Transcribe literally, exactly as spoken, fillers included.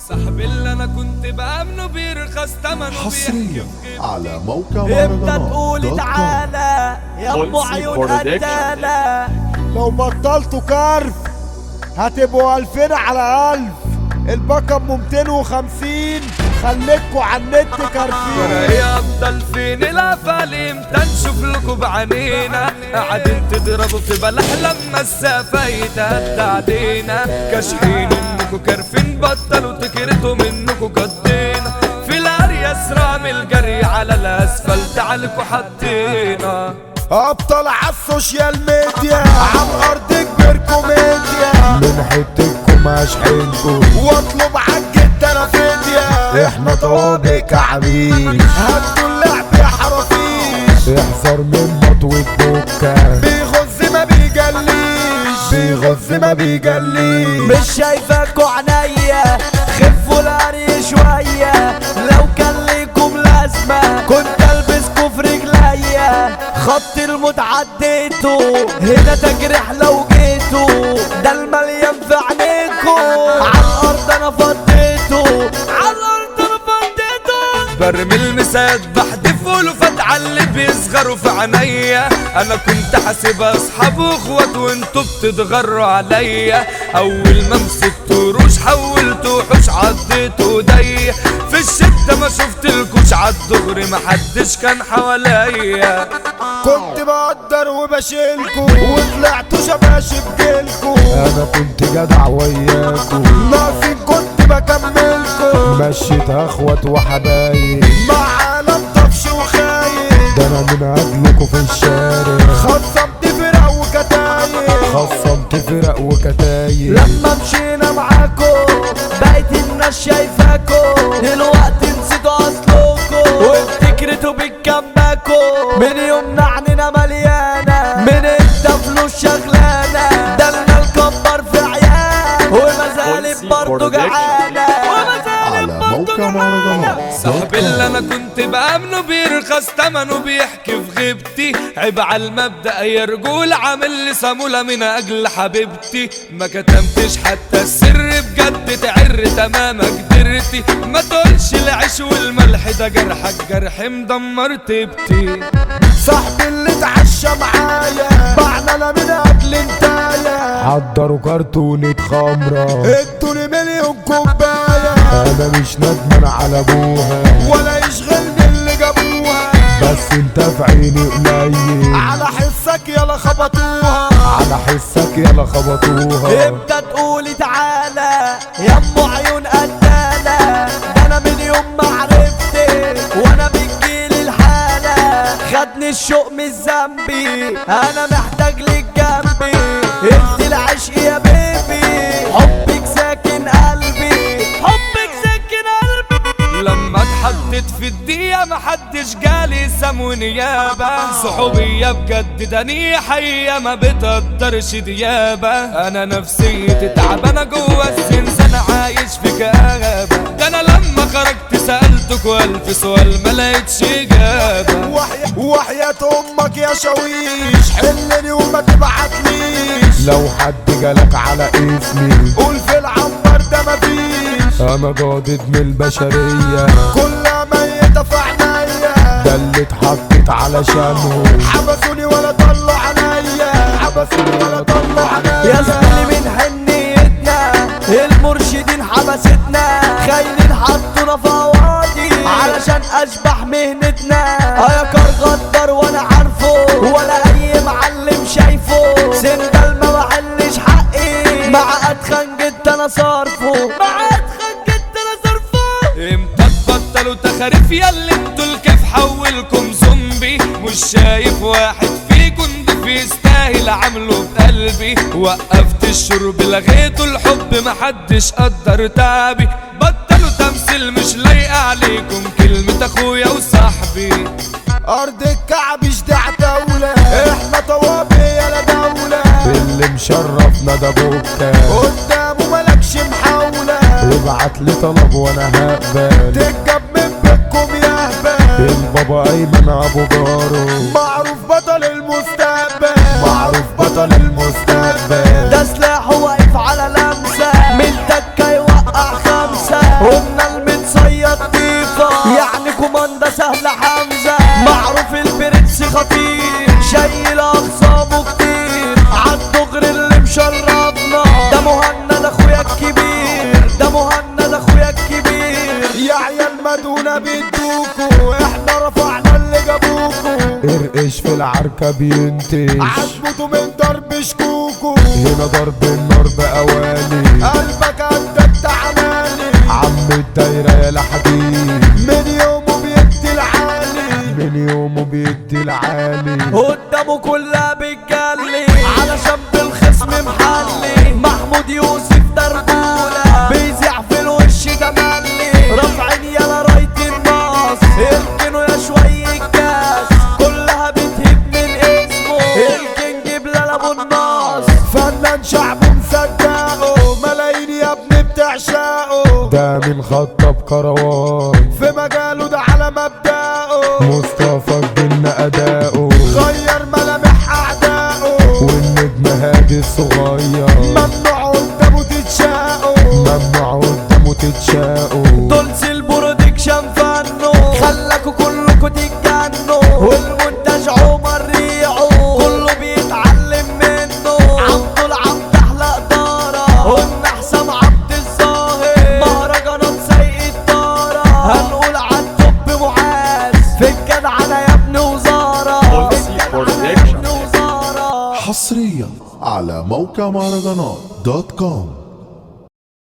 صاحبي اللي انا كنت بامنه بيرخص تمنه حصريا على موقع امتى تقولي تعالى يا ام عيون قتالة؟ لو بطلتوا كرف هتبقوا الفين على الف. الباقة ام ميتين وخمسين خليكوا على النت كارفين. يا افضل فين الافالي امتى نشوف لكم بعينينا قاعدين تضربوا في بلح لما السفايت هد علينا كاشحين انكوا كارفين بطلوا تكرتوا منكوا قضينا في الارياس رامي الجري على الاسفلت عليكوا حطينا ابطال عالسوشيال ميديا عالارض كبير كوميديا من حتتكم اشحنكم واطلب عالجد انا فدية. احنا طوابق كعبيش هدوا اللعب يا حرافيش احذر من مطوة بوكا بيغز ما بيجليش بيغز ما بيجليش. مش شايفاكوا عينيا خفوا القري شوية لو كان ليكم لازمة كنت البسكوا في رجليا خط الموت عديته هنا تجرح لو جيتوا ده المليان في عينيكوا عالارض انا فضيته عالارض انا فضيته برمي المسات بحدف ولفت على اللي بيصغروا في عينيا انا كنت حاسب اصحاب واخوات وانتوا بتتغروا عليا اول ما مسكتوا روش حولتوا وحوش عضيتوا ايديا في الشدة ما شفتلكوش عالدغري محدش كان حواليا كنت بقدر وبشيلكوا وطلعتوا شباشب جيلكوا انا كنت جدع وياكوا ناقصين كنت بكملكوا مشيت اخوات وحبايب مع عالم طفش وخايب ده انا من اجلكوا في الشارع خصمت فرق وكتايب خصمت فرق وكتايب. لما مشينا معاكوا بقيت الناس شايفاكوا دلوقتي نسيتوا اصلكوا وافتكرتوا بتكمكوا من يومنا عنينا مليانة من انت فلوس شغلانة ده لنا الكبر في عيال وما زالت برضه جعانة وما زالت برضه جعانة. صاحبي اللي انا كنت بامنه بيرخص تمنه بيحكي في غيبتي عيب على المبدأ يا رجول عامل لي صامولة من اجل حبيبتي ما كتمتش حتى السر بجد تعر تمام قدرتي ما تقولش العيش والملح ده جرحك جرح مدمر تبتي. صاحبي اللي اتعشى معايا بعنا انا من اجل انتايا حضروا كرتونة خمرة ادوني مليون كوباية انا مش ندمان على ابوها ولا يشغلني اللي جابوها بس انت في عيني قليل على حسك يلا خبطوها على حسك يلا خبطوها. امتى تقولي تعالى يا ام عيون قتالة ده انا من يوم ما عرفتك وانا بتجيلي الحالة خدني الشوق من ذنبي انا محتاج لك جنبي انت العشق يا بيبي حبك ساكن قلبي حبك ساكن قلبي. لما اتحطت في الدقيقة محدش جالي سم ونيابة صحوبية بجد ده نيحية ما بتقدرش ديابة انا نفسيتي تعبانة جوا الزنزانة عايش في كآبة ده انا لما خرجت سألتك والف سؤال ما لقيتش اجابة. وحياة وحياة امك يا شويش حلني وما تبعتليش لو حد جالك على اسمي قول في العنبر ده مفيش انا جادد من البشرية كلها ميتة في عينيا ده اللي اتحطت علشانهم حبسوني ولا طلعوا عليا حبسوني ولا طلعوا عليا. يا زميلي من حنيتنا المرشدين حبستنا خاينين حطونا في قواضي علشان اشبح مهنتنا يا كار غدر وانا عارفه ولا اي معلم شايفه سندل ما بحلش حقي مع اتخن جدا انا صارفه مع اتخن جدا انا صارفه. امتى تبطلوا تخاريف ياللي انتوا الكيف حولكم زومبي مش شايف واحد فيكم ضيف يستاهل عامله بقلبي وقفت الشرب لغيته الحب محدش قدر تعبي بطلوا تمثيل مش لايقة عليكم كلمة اخويا وصاحبي ارض الكعب جدع دولة احنا طوابق يا دولة اللي مشرفنا ده بوكا قدامه ملكش محاولة ابعت لي طلب وانا هقبل تتجاب من بيتكم يا هبل البابا ايمن ابو جارو معروف بطل المستقبل معروف بطل المستقبل ده سلاحه واقف على لمسة من تكة يوقع خمسة العركة بينتش عجبته من ضرب شكوكو هنا ضرب النار بأواني قلبك عندك تعمالي عم الدايرة يا لحديد من يومه بيدي العالي من يومه بيدي العالي قدامه كلها بتجلي علشان بالخصم محلي محمود يوسف دربولة بيزيع في الوش تملي رافعين يالا راية الناس اركنوا يا شوية كاس كلها بتهب من اسمه الكينج بلال ابو الناس فنان شعبه مصدقه ملايين يا ابني بتعشقه ده من خطب كروان في مجاله ده على مبدأه مصطفى الجن أداؤه غير ملامح أعدائه والنجم هادي الصغير ممنوع قدامه تتشاقه ممنوع قدامه تتشاقه دولس البرودكشن فنه خلاكوا كلكوا تتجنوا والمونتاج عمر ريعه كله بيتعلم منه عبد العبد احلى اداره قلنا حسام عبد الظاهر مهرجانات سيء الداره هنقول عالتوب معاذ في الجدعنه يا ابن وزاره في الجدعنه يا ابن وزاره حصريا على موقع مهرجانات دوت كوم.